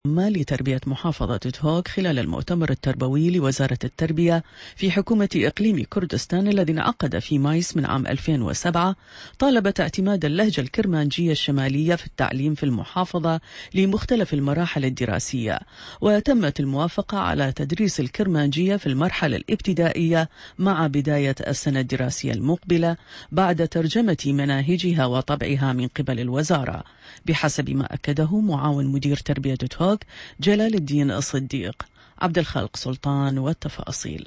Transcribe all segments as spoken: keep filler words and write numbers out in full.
ما لتربية محافظة دهوك خلال المؤتمر التربوي لوزارة التربية في حكومة إقليم كردستان الذي انعقد في مايس من عام ألفين وسبعة طالبت اعتماد اللهجة الكرمانجية الشمالية في التعليم في المحافظة لمختلف المراحل الدراسية، وتمت الموافقة على تدريس الكرمانجية في المرحلة الابتدائية مع بداية السنة الدراسية المقبلة بعد ترجمة مناهجها وطبعها من قبل الوزارة، بحسب ما أكده معاون مدير تربية دهوك جلال الدين الصديق. عبد الخالق سلطان والتفاصيل.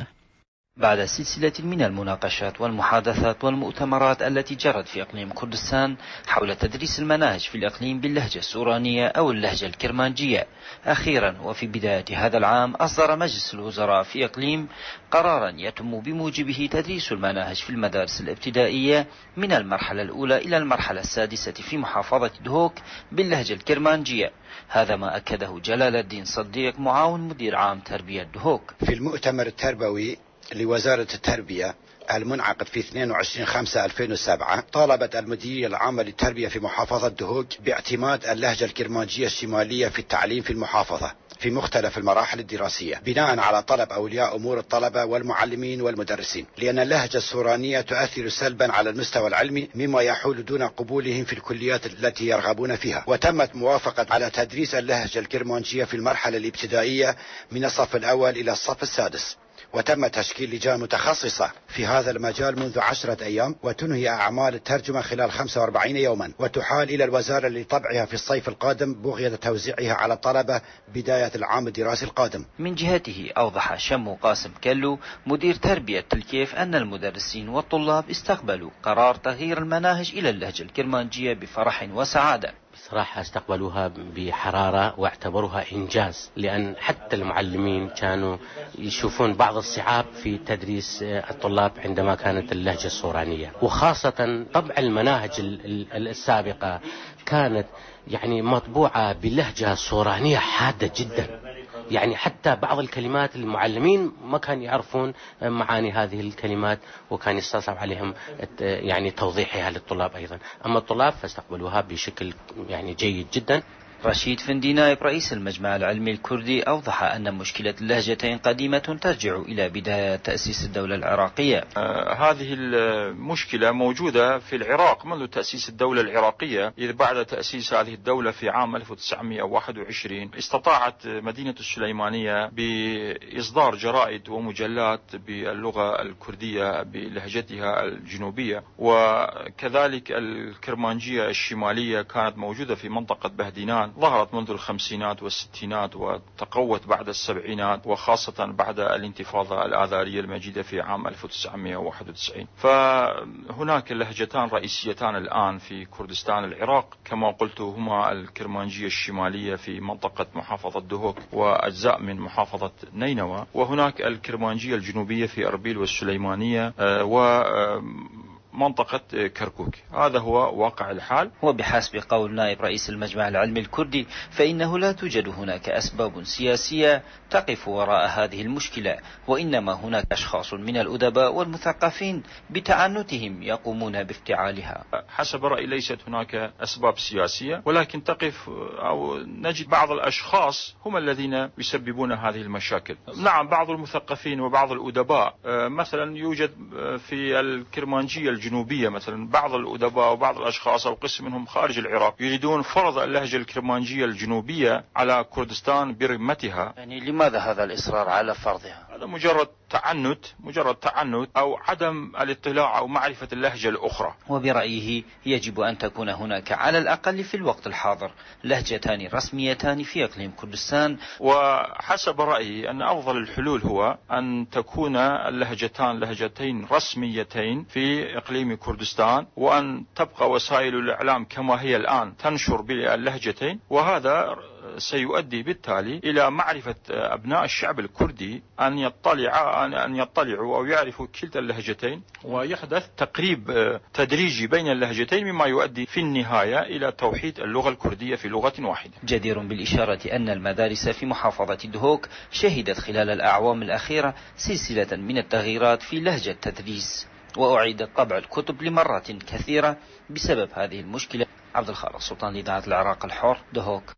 بعد سلسلة من المناقشات والمحادثات والمؤتمرات التي جرت في إقليم كردستان حول تدريس المناهج في الإقليم باللهجة السورانية أو اللهجة الكرمانجية، أخيرا وفي بداية هذا العام أصدر مجلس الوزراء في إقليم قرارا يتم بموجبه تدريس المناهج في المدارس الابتدائية من المرحلة الأولى إلى المرحلة السادسة في محافظة دهوك باللهجة الكرمانجية. هذا ما أكده جلال الدين صديق معاون مدير عام تربية دهوك. في المؤتمر التربوي لوزارة التربية المنعقد في اثنين وعشرين خمسة ألفين وسبعة طالبت المديرية العامة للتربية في محافظة دهوك باعتماد اللهجة الكرمانجية الشمالية في التعليم في المحافظة في مختلف المراحل الدراسية بناء على طلب أولياء أمور الطلبة والمعلمين والمدرسين، لأن اللهجة السورانية تؤثر سلبا على المستوى العلمي مما يحول دون قبولهم في الكليات التي يرغبون فيها. وتمت موافقة على تدريس اللهجة الكرمانجية في المرحلة الابتدائية من الصف الأول إلى الصف السادس، وتم تشكيل لجان متخصصة في هذا المجال منذ عشرة أيام، وتنهي أعمال الترجمة خلال خمسة وأربعين يوما، وتحال إلى الوزارة لطبعها في الصيف القادم بغية توزيعها على الطلبة بداية العام الدراسي القادم. من جهته أوضح شمو قاسم كلو مدير تربية الكيف أن المدرسين والطلاب استقبلوا قرار تغيير المناهج إلى اللهجة الكرمانجية بفرح وسعادة. بصراحة استقبلوها بحرارة واعتبروها إنجاز، لأن حتى المعلمين كانوا يشوفون بعض الصعاب في تدريس الطلاب عندما كانت اللهجة السورانية، وخاصة طبع المناهج السابقة كانت يعني مطبوعة باللهجة السورانية حادة جدا، يعني حتى بعض الكلمات المعلمين ما كانوا يعرفون معاني هذه الكلمات، وكان يستصعب عليهم يعني توضيحها للطلاب أيضا. أما الطلاب فاستقبلوها بشكل يعني جيد جدا. رشيد فندي نائب رئيس المجمع العلمي الكردي أوضح أن مشكلة اللهجتين قديمة ترجع إلى بداية تأسيس الدولة العراقية. آه هذه المشكلة موجودة في العراق منذ تأسيس الدولة العراقية، إذ بعد تأسيس هذه الدولة في عام ألف وتسعمئة وواحد وعشرين استطاعت مدينة السليمانية بإصدار جرائد ومجلات باللغة الكردية بلهجتها الجنوبية، وكذلك الكرمانجية الشمالية كانت موجودة في منطقة بهدينان، ظهرت منذ الخمسينات والستينات وتقوت بعد السبعينات، وخاصة بعد الانتفاضة الآذارية المجيدة في عام ألف وتسعمئة وواحد وتسعين. فهناك لهجتان رئيسيتان الآن في كردستان العراق كما قلت، هما الكرمانجية الشمالية في منطقة محافظة دهوك وأجزاء من محافظة نينوى، وهناك الكرمانجية الجنوبية في أربيل والسليمانية و منطقة كركوك. هذا هو واقع الحال. وبحسب قول نائب رئيس المجمع العلمي الكردي فإنه لا توجد هناك أسباب سياسية تقف وراء هذه المشكلة، وإنما هناك أشخاص من الأدباء والمثقفين بتعنتهم يقومون بافتعالها. حسب رأيي ليست هناك أسباب سياسية، ولكن تقف أو نجد بعض الأشخاص هم الذين يسببون هذه المشاكل. نعم، بعض المثقفين وبعض الأدباء، مثلا يوجد في الكرمانجية الجنوبية مثلا بعض الأدباء وبعض الأشخاص أو قسم منهم خارج العراق يريدون فرض اللهجة الكرمانجية الجنوبية على كردستان برمتها. يعني لماذا هذا الإصرار على فرضها؟ هذا مجرد تعنت مجرد تعنت أو عدم الاطلاع أو معرفة اللهجة الأخرى. وبرأيه يجب أن تكون هناك على الأقل في الوقت الحاضر لهجتان رسميتان في إقليم كردستان. وحسب رأيي أن أفضل الحلول هو أن تكون اللهجتان لهجتين رسميتين في إقليم كردستان، وأن تبقى وسائل الإعلام كما هي الآن تنشر باللهجتين، وهذا سيؤدي بالتالي إلى معرفة أبناء الشعب الكردي أن يطلع أن يطلعوا أو يعرفوا كلتا اللهجتين، ويحدث تقريب تدريجي بين اللهجتين مما يؤدي في النهاية إلى توحيد اللغة الكردية في لغة واحدة. جدير بالإشارة أن المدارس في محافظة دهوك شهدت خلال الأعوام الأخيرة سلسلة من التغييرات في لهجة التدريس، وأعيد طبع الكتب لمرات كثيرة بسبب هذه المشكلة. عبد الخالق سلطان، لإذاعة العراق الحر، دهوك.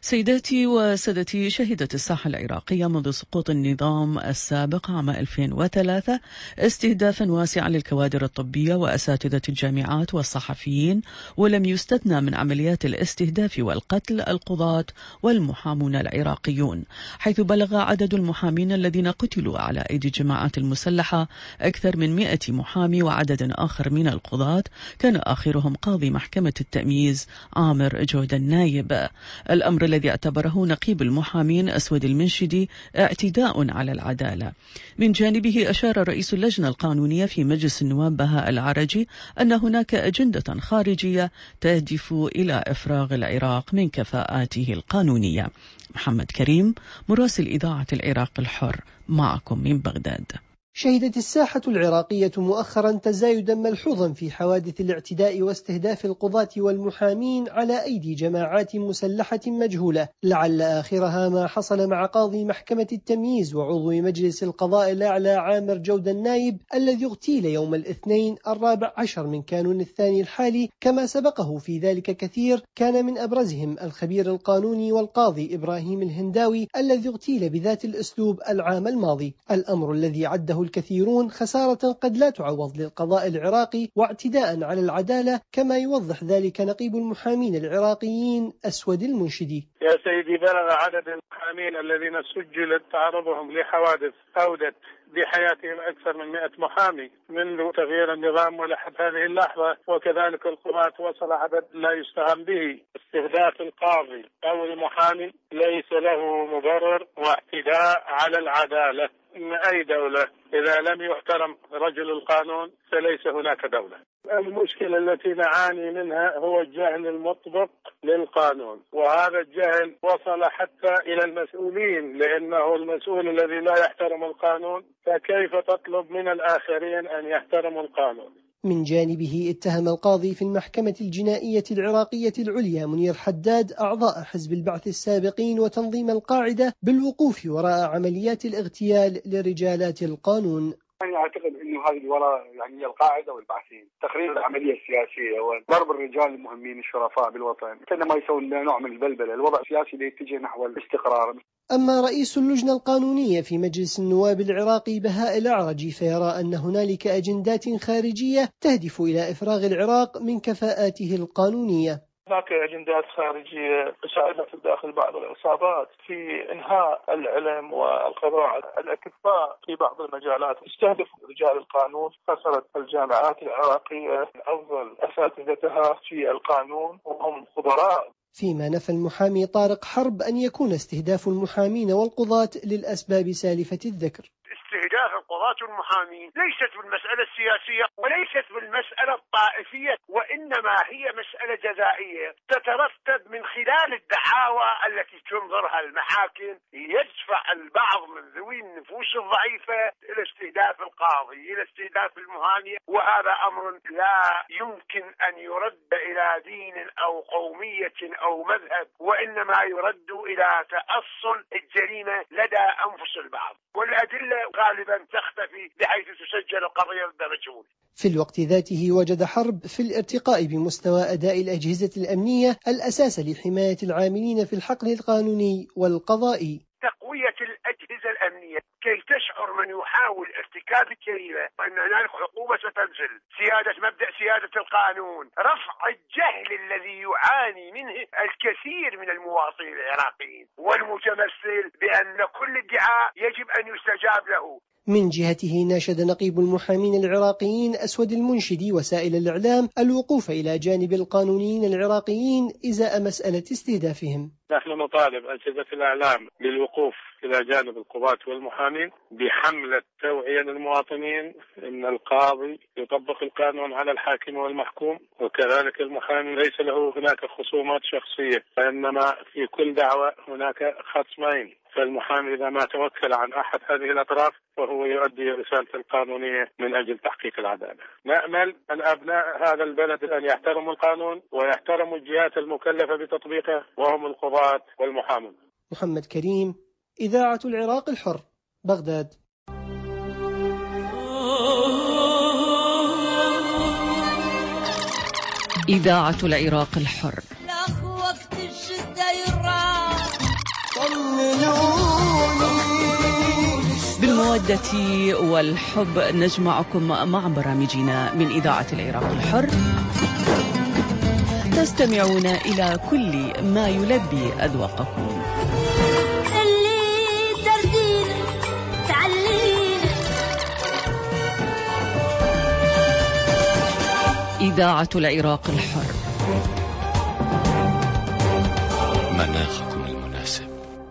سيداتي وسادتي، شهدت الساحة العراقية منذ سقوط النظام السابق عام ألفين وثلاثة استهدافا واسعا للكوادر الطبية وأساتذة الجامعات والصحفيين، ولم يستثنى من عمليات الاستهداف والقتل القضاة والمحامون العراقيون، حيث بلغ عدد المحامين الذين قتلوا على أيدي الجماعات المسلحة أكثر من مئة محامي وعدد آخر من القضاة، كان آخرهم قاضي محكمة التمييز عامر جودة النايب. الأمر الذي اعتبره نقيب المحامين أسود المنشدي اعتداء على العدالة. من جانبه أشار رئيس اللجنة القانونية في مجلس النواب بهاء العرجي أن هناك أجندة خارجية تهدف إلى إفراغ العراق من كفاءاته القانونية. محمد كريم، مراسل إذاعة العراق الحر، معكم من بغداد. شهدت الساحة العراقية مؤخرا تزايدا ملحوظا في حوادث الاعتداء واستهداف القضاة والمحامين على أيدي جماعات مسلحة مجهولة، لعل آخرها ما حصل مع قاضي محكمة التمييز وعضو مجلس القضاء الأعلى عامر جودة النايب الذي اغتيل يوم الاثنين الرابع عشر من كانون الثاني الحالي، كما سبقه في ذلك كثير كان من أبرزهم الخبير القانوني والقاضي إبراهيم الهنداوي الذي اغتيل بذات الأسلوب العام الماضي، الأمر الذي عده الكثيرون خسارة قد لا تعوض للقضاء العراقي واعتداء على العدالة، كما يوضح ذلك نقيب المحامين العراقيين أسود المنشدي. يا سيدي، بلغ عدد المحامين الذين سجلت تعرضهم لحوادث أودت بحياتهم أكثر من مئة محامي منذ تغيير النظام ولحد هذه اللحظة، وكذلك القضاة وصل عدد لا يستهان به. استهداف القاضي أو المحامي ليس له مبرر واعتداء على العدالة. إن أي دولة إذا لم يحترم رجل القانون فليس هناك دولة. المشكلة التي نعاني منها هو الجهل المطبق للقانون، وهذا الجهل وصل حتى إلى المسؤولين، لأنه المسؤول الذي لا يحترم القانون فكيف تطلب من الآخرين أن يحترموا القانون؟ من جانبه اتهم القاضي في المحكمة الجنائية العراقية العليا منير حداد أعضاء حزب البعث السابقين وتنظيم القاعدة بالوقوف وراء عمليات الاغتيال لرجالات القانون. أنا أعتقد أنه هذه وراء يعني القاعدة والبعثين تقرير العملية السياسية وضرب الرجال المهمين الشرفاء بالوطن، كأنما يسوون نوع من البلبلة. الوضع السياسي يتجه نحو الاستقرار. أما رئيس اللجنة القانونية في مجلس النواب العراقي بهاء العرجي فيرى أن هنالك أجندات خارجية تهدف إلى إفراغ العراق من كفاءاته القانونية. هناك أجندات خارجية تساعد في داخل بعض العصابات في إنهاء العلم والقضاء على الأكفاء في بعض المجالات، تستهدف رجال القانون. خسرت الجامعات العراقية أفضل أساتذتها في القانون وهم خبراء. فيما نفى المحامي طارق حرب أن يكون استهداف المحامين والقضاة للأسباب سالفة الذكر. استهداف القضاة والمحامين ليست بالمسألة السياسية وليست بالمسألة الطائفية، وإنما هي مسألة جزائية تترتب من خلال الدعاوى التي تنظرها المحاكم، يدفع البعض من ذوي النفوس الضعيفة إلى استهداف القاضي، إلى استهداف المحامي، وهذا أمر لا يمكن أن يرد إلى دين أو قومية أو مذهب، وإنما يرد إلى تأصل الجريمة لدى أنفس البعض، والأدلة غالبا تختفي بحيث تسجل القضية ضد مجهول. في الوقت ذاته وجد حرب في الارتقاء بمستوى أداء الأجهزة الأمنية الأساس لحماية العاملين في الحقل القانوني والقضائي. تقوية الأجهزة الأمنية كي تشعر من يحاول ارتكاب الجريمة أن هناك عقوبة ستنزل، سيادة مبدأ سيادة القانون، رفع الجهل الذي يعاني منه الكثير من المواطنين العراقيين، والمتمثل بأن كل ادعاء يجب أن يستجاب له. من جهته ناشد نقيب المحامين العراقيين أسود المنشدي وسائل الإعلام الوقوف إلى جانب القانونيين العراقيين إزاء مسألة استهدافهم. نحن نطالب أجهزة الإعلام بالوقوف إلى جانب القضاة والمحامين بحملة توعية للمواطنين أن القاضي يطبق القانون على الحاكم والمحكوم، وكذلك المحامي ليس له هناك خصومات شخصية، وإنما في كل دعوة هناك خصمين، فالمحامي إذا ما توكل عن أحد هذه الأطراف وهو يؤدي رسالة القانونية من أجل تحقيق العدالة. نأمل أن أبناء هذا البلد أن يحترموا القانون ويحترموا الجهات المكلفة بتطبيقه وهم القضاة والمحامون. محمد كريم، إذاعة العراق الحر، بغداد. إذاعة العراق الحر. وقت الشدة يراح بالمودة والحب نجمعكم مع برامجنا من إذاعة العراق الحر. تستمعون إلى كل ما يلبي أذواقكم. إذاعة العراق الحر. مناخكم المناسب.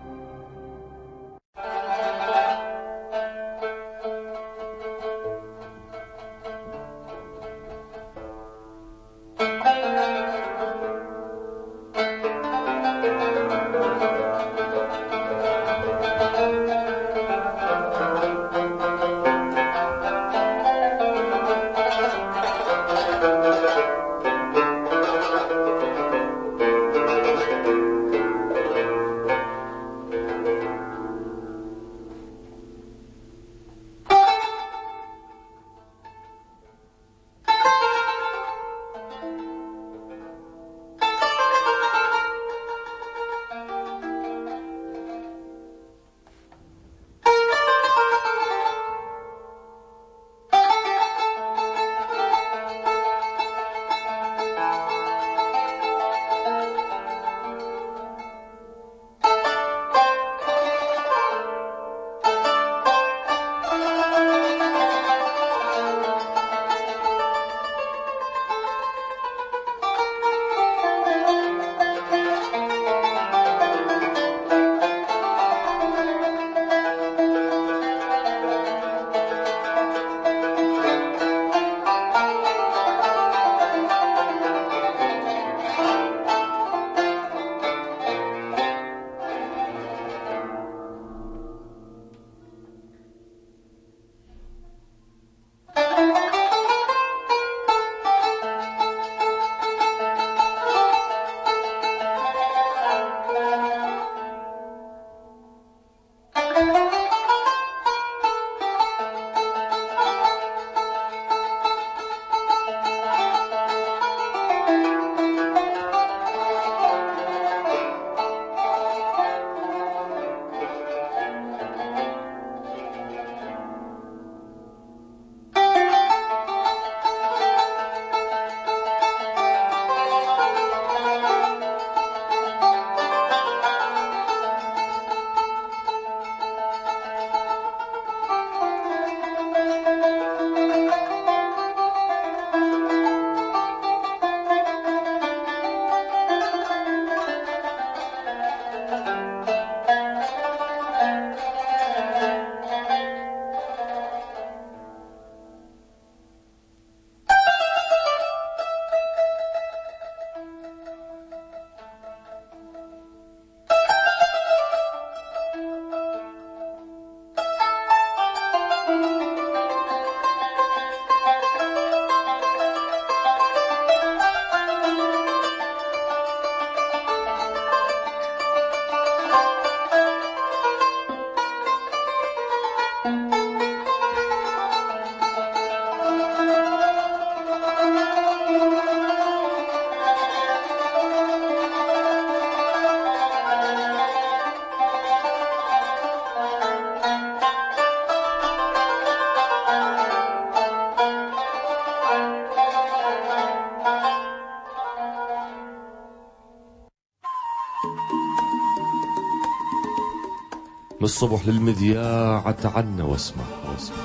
من الصبح للمذياع تعنا واسمع واسمع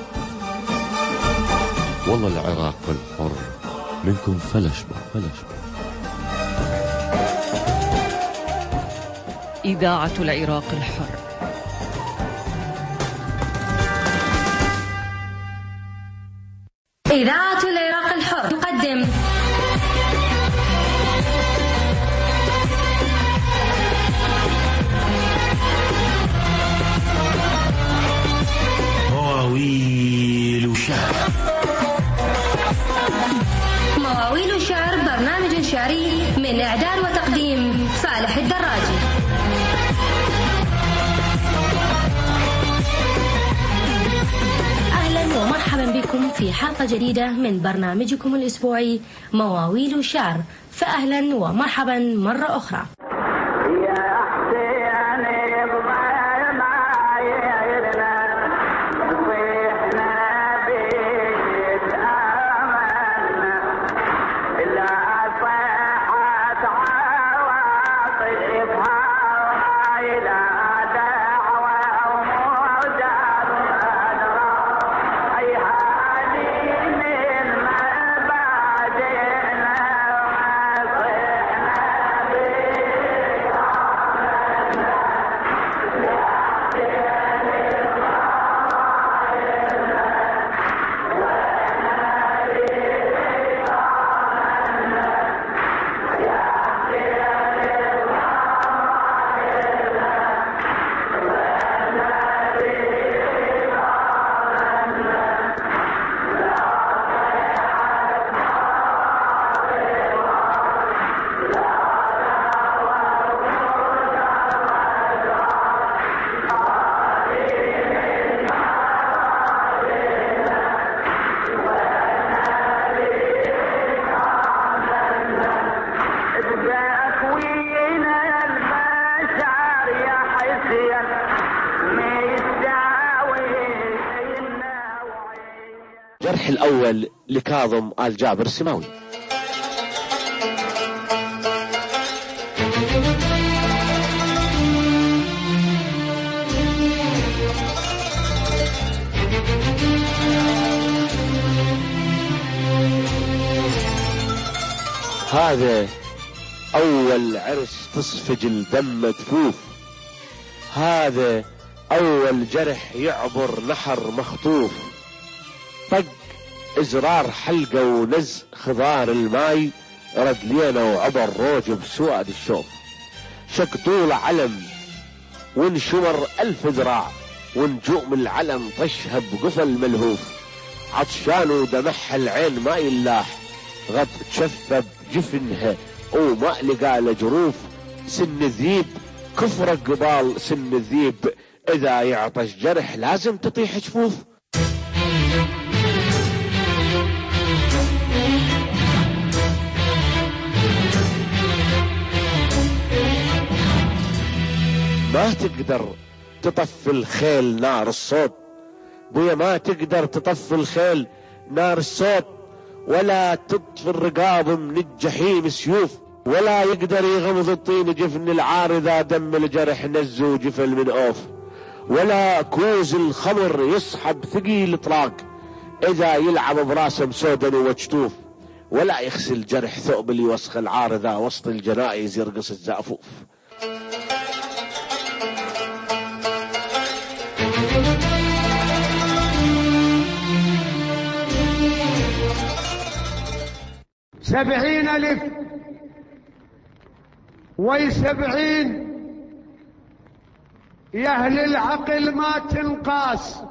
والله العراق الحر منكم فلشبع فلشبع. إذاعة العراق الحر. إذاعة العراق الحر تقدم مواويل شعر. مواويل شعر برنامج شعري من إعداد وتقديم صالح الدراجي. أهلا ومرحبا بكم في حلقة جديدة من برنامجكم الأسبوعي مواويل شعر، فأهلا ومرحبا مرة أخرى. يا حسين جرح الأول لكاظم آل جابر السماوي. هذا أول عرس تصفج الدم مدفوف، هذا أول جرح يعبر نحر مخطوف، طق إزرار حلقة ونز خضار الماي، رد لينا وعبر روج بسواد الشوف، شق طول علم وانشمر ألف ذراع، ونجوم العلم طشها بقفل ملهوف، عطشان ودمعها العين ما يلاح، غط تشفى بجفنها وما لقى لجروف، سن الذيب كفر قبال سن الذيب، إذا يعطش جرح لازم تطيح جفوف. ما تقدر تطفي الخيل نار الصوت بويا، ما تقدر تطفي الخيل نار الصوت، ولا تطفي الرقاب من الجحيم سيوف، ولا يقدر يغمض الطين جفن العارضة دم الجرح نزو جفل من اوف، ولا كوز الخمر يصحب ثقيل اطلاق اذا يلعب براسه سودن وجتوف، ولا يغسل جرح ثوب اللي يوسخ العارضة وسط الجنائز يرقص الزعفوف. سبعين ألف وسبعين يا أهل العقل ما تنقاس،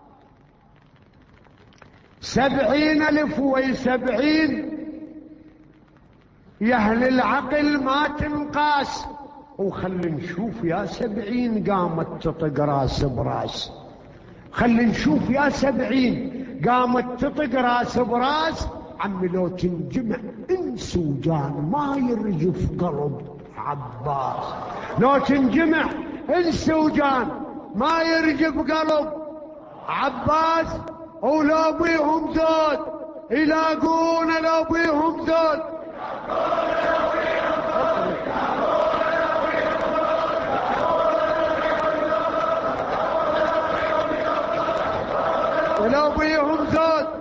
سبعين ألف وسبعين يا أهل العقل ما تنقاس، وخل نشوف يا سبعين قامت تطق راس براس، خل نشوف يا سبعين قامت تطق راس براس، عمي لو تنجمع انس وجان ما يرجف قلب عباس، لو تنجمع انس وجان ما يرجف قلب عباس، ولو بيهم زود يلاقون لو بيهم زود، ولو بيهم زود.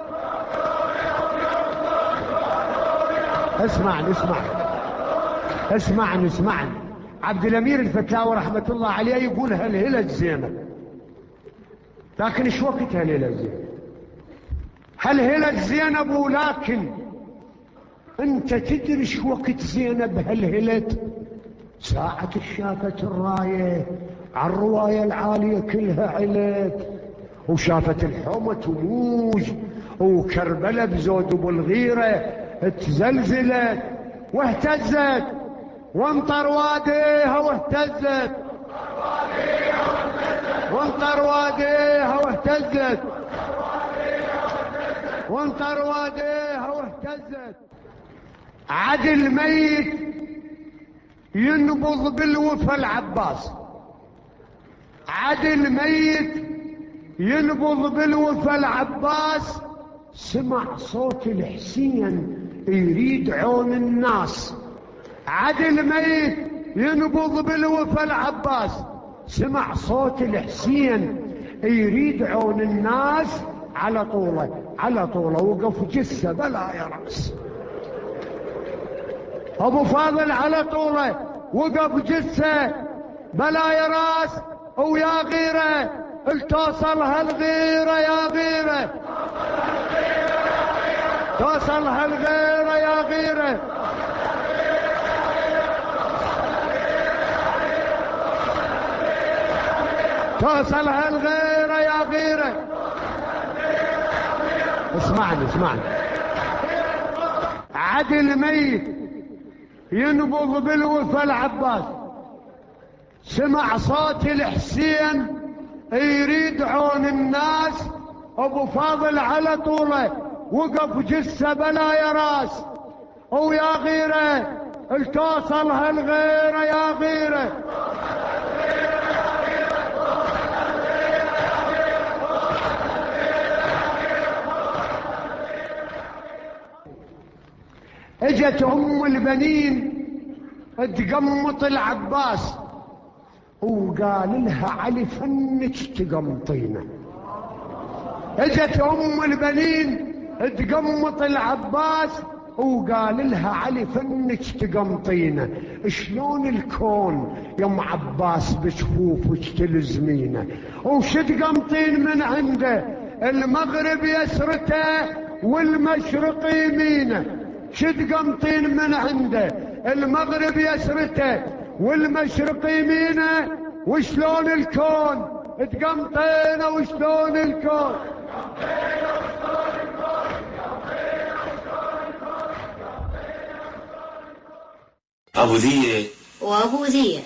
اسمعني اسمعني اسمعني اسمعني عبد الامير الفتاوي رحمه الله عليه يقول هالهلة زينب، لكن ايش وقت هالهلة زينب؟ هالهلة زينب، ولكن انت تدري ايش وقت زينب هالهلت؟ ساعة شافت الراية على الرواية العالية كلها علت، وشافت الحومة تموج، وكربلة بزود ابو الغيرة اتزلزلت واهتزت، وانطر واديها واهتزت، وانطر واديها واهتزت، وانطر واديها واهتزت. عدل ميت ينبض بالوفا العباس، عدل ميت ينبض بالوفا العباس، سمع صوت الحسين يريد عون الناس، عدل ميت ينبض بالوفا العباس، سمع صوت الحسين يريد عون الناس، على طوله على طوله وقف جثة بلا يا رأس، ابو فاضل على طوله وقف جثة بلا يا راس، ويا غيره التوصل هالغيرة يا غيرة، توصل هالغيرة يا غيرة، توصل هالغيرة يا غيرة. اسمعني اسمعني عدل ميت ينبض بالوفا العباس، سمع صوت الحسين يريد عون الناس، ابو فاضل على طوله وقف جثة بلا يا راس، ويا غيره التوصل هالغيرة يا غيرة، اجت ام البنين تقمط العباس وقال لها علي فنك تقمطينه. اجت ام البنين تقمط العباس وقال لها علي فنك تقمطينه. شلون الكون يا ام عباس بشفوفك تلزمينه؟ وش تقمطين من عنده؟ المغرب يسرته والمشرق يمينه. ش تقمطين من عنده؟ المغرب يسرته والمشرق يمينه. وشلون الكون تقمطينه؟ وشلون الكون أبو ذية وأبو ذية.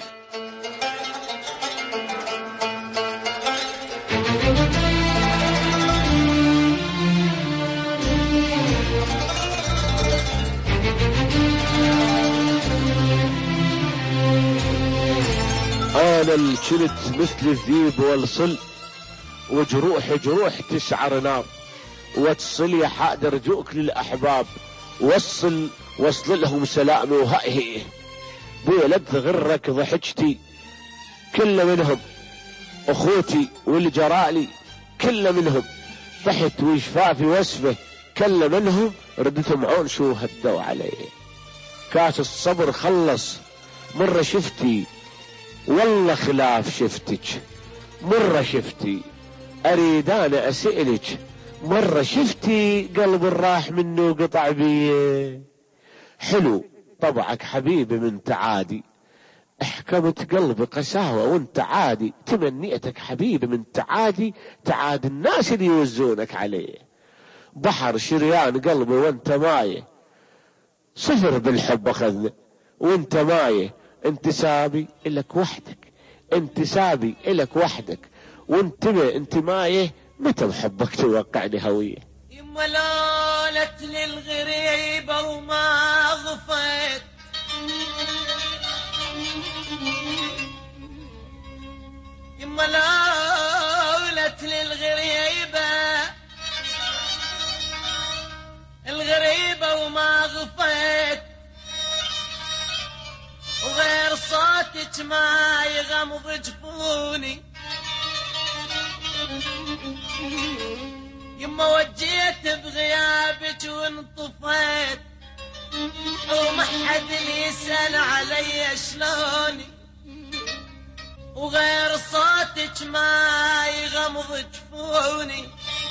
أنا الكلت مثل الذيب والصل وجروح جروح تسعر نار. وتصل يا حاد رجوك للأحباب وصل وصل لهم سلامي وهائه. بويا لد غرك ضحكتي كل منهم أخوتي واللي جرالي كل منهم. ضحت وشفافي واسفه كل منهم. ردتهم عون شو هدوا عليه. كاس الصبر خلص مرة شفتي والله خلاف شفتك. مرة شفتي أريد أنا أسألك مرة شفتي قلب الراح منه قطع بيه. حلو طبعك حبيبي من تعادي. احكمت قلبي قساوة وانت عادي. تمنيتك حبيبي من تعادي تعاد الناس اللي يوزونك عليه. بحر شريان قلبي وانت مايه. صفر بالحب اخذنا وانت مايه. انتسابي إلك وحدك انتسابي إلك وحدك. وانتبه انت مايه متى بحبك توقعني هوية. يما لولت للغريبة وما غفت. يما لولت للغريبة الغريبة وما غفت. وغير صوتك ما يغمض جفوني. يما وجيت بغيابك وانطفيت وما حد يسأل علي شلوني. وغير صوتك ما يغمض جفوني.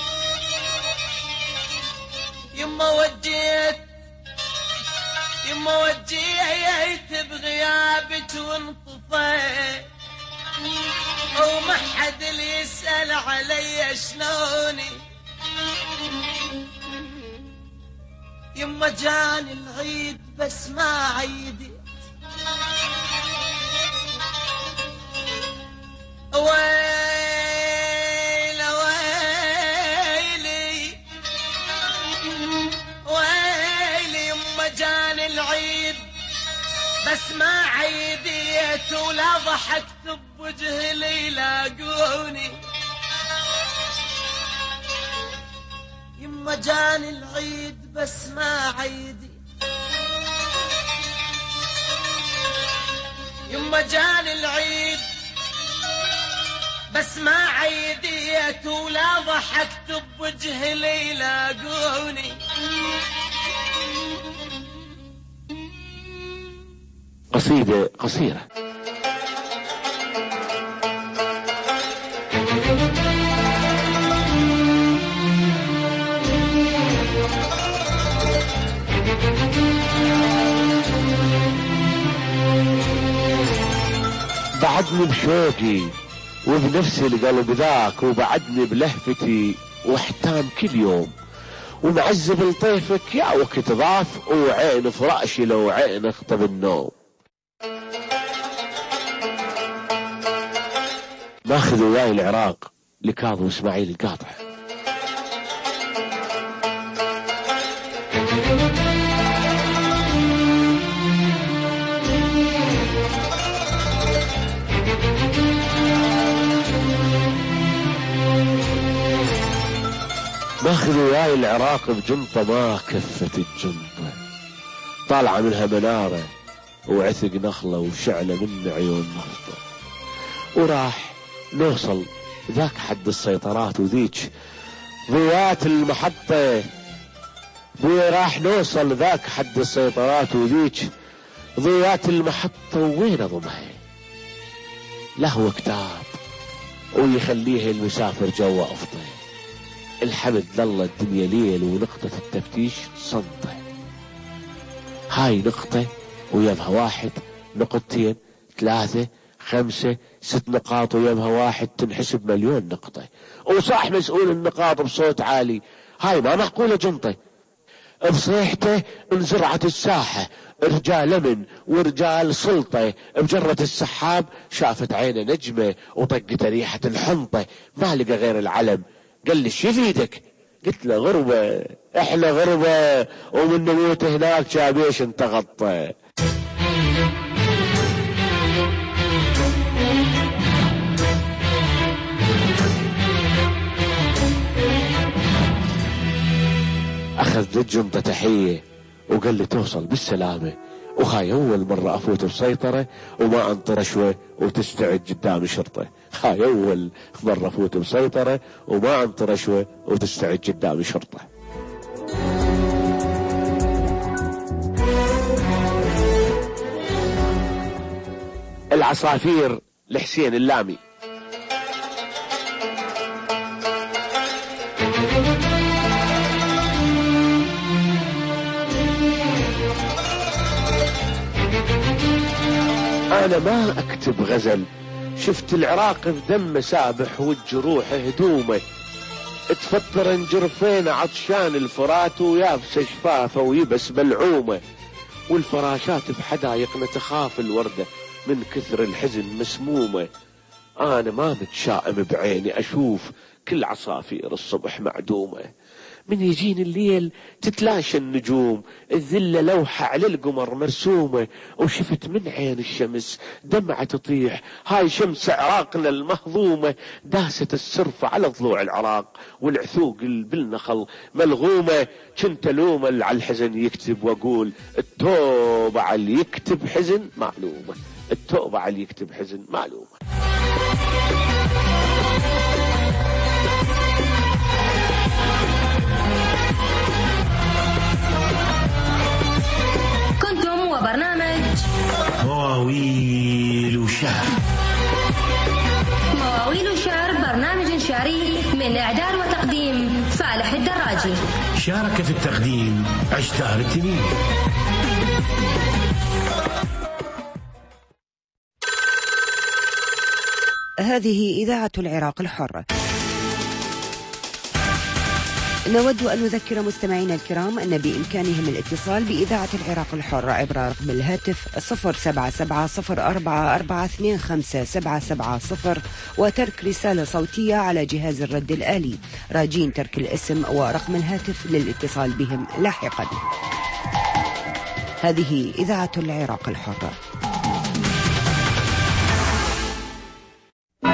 يما وجيت يما وجيت بغيابك وانطفيت وما حد اللي يسأل علي شلوني. يما جاني العيد بس ما عيدت. ويلي ويلي ويلي يما جاني العيد بس ما عيديت ولا ضحكت بوجه اللي يلاقوني. يما جاني العيد بس ما عيدي. يما جاني العيد بس ما عيديت ولا ضحكت بوجه اللي يلاقوني. قصيدة قصيرة. بعدني بشوقي وبنفس القلب ذاك وبعدني بلهفتي واحتام كل يوم ومعذب لطيفك يا وقت ضاف وعين في رأسي لو عين اخطب النوم. ماخذ وياي العراق لكاظم اسماعيل القاطع. ماخذ وياي العراق بجنطة ما كفت الجنطة. طالعة منها منارة وعثق نخلة وشعلة من عيون نفطة. وراح نوصل ذاك حد السيطرات وذيك ضيات المحطة. وراح نوصل ذاك حد السيطرات وذيك ضيات المحطة. وين ضمها له كتاب ويخليه المسافر جوا أفطه. الحمد لله الدنيا ليل ونقطة التفتيش صنطة. هاي نقطة ويبها واحد، نقطتين، ثلاثة، خمسة، ست نقاط ويبها واحد، تنحسب مليون نقطة. وصاح مسؤول النقاط بصوت عالي هاي ما معقولة جنطة. بصيحته انزرعت الساحة، رجال امن ورجال سلطة. بجرة السحاب شافت عينه نجمة وطقت ريحة الحنطة. ما لقى غير العلم. قال لي شو يفيدك؟ قلت له غربة، احلى غربة ومن نموت هناك شابيش انت غطى. اخذ للجنطة تحية وقال لي توصل بالسلامة، وهاي اول مرة افوت بسيطرة وما انطر شوي وتستعد قدام شرطة. هاي اول مرة افوت بسيطرة وما انطر شوي وتستعد قدام شرطة. العصافير لحسين اللامي. أنا ما أكتب غزل، شفت العراق في دمه سابح والجروح هدومه. تفطر انجرفين عطشان الفرات ويابس شفافه ويبس بلعومه. والفراشات بحدايقنا تخاف الوردة من كثر الحزن مسمومة. أنا ما متشائم بعيني أشوف كل عصافير الصبح معدومة. من يجين الليل تتلاشى النجوم، الذلة لوحة على القمر مرسومة. وشفت من عين الشمس دمعة تطيح، هاي شمس عراقنا المهضومة. داست السرفة على ضلوع العراق والعثوق بالنخل ملغومة. كنت لوم على الحزن يكتب واقول التوبة على اللي يكتب حزن معلومة. التوبة على اللي يكتب حزن معلومة. وبرنامج مواويل وشعر. مواويل وشعر برنامج شعري من إعداد وتقديم فالح الدراجي. شارك في التقديم عشتار التميمي. هذه إذاعة العراق الحر. نود أن نذكر مستمعينا الكرام أن بإمكانهم الاتصال بإذاعة العراق الحر عبر رقم الهاتف صفر سبعة سبعة صفر أربعة أربعة اثنين خمسة سبعة سبعة صفر وترك رسالة صوتية على جهاز الرد الآلي، راجين ترك الاسم ورقم الهاتف للاتصال بهم لاحقا. هذه إذاعة العراق الحر.